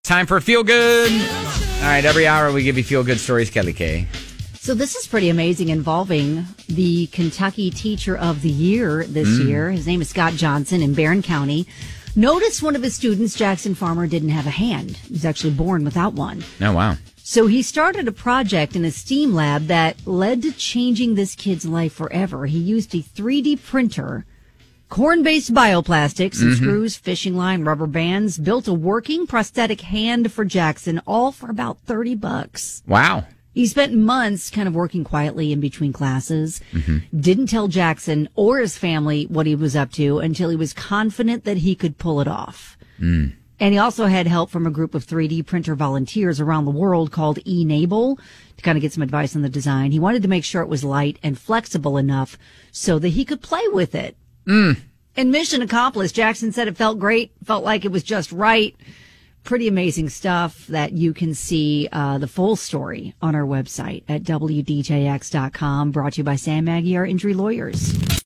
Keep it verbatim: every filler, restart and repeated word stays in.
Time for Feel Good. All right, every hour we give you Feel Good stories, Kelly K. So this is pretty amazing, involving the Kentucky Teacher of the Year this mm. year. His name is Scott Johnson in Barron County. Notice one of his students, Jackson Farmer, didn't have a hand. He was actually born without one. Oh, wow. So he started a project in a STEAM lab that led to changing this kid's life forever. He used a three D printer, corn-based bioplastics, some mm-hmm. screws, fishing line, rubber bands, built a working prosthetic hand for Jackson, all for about thirty bucks. Wow. He spent months kind of working quietly in between classes, mm-hmm. didn't tell Jackson or his family what he was up to until he was confident that he could pull it off. Mm. And he also had help from a group of three D printer volunteers around the world called eNable to kind of get some advice on the design. He wanted to make sure it was light and flexible enough so that he could play with it. Mm. And mission accomplished. Jackson said it felt great, felt like it was just right. Pretty amazing stuff that you can see uh, the full story on our website at W D J X dot com. Brought to you by Sam Maggie, our injury lawyers.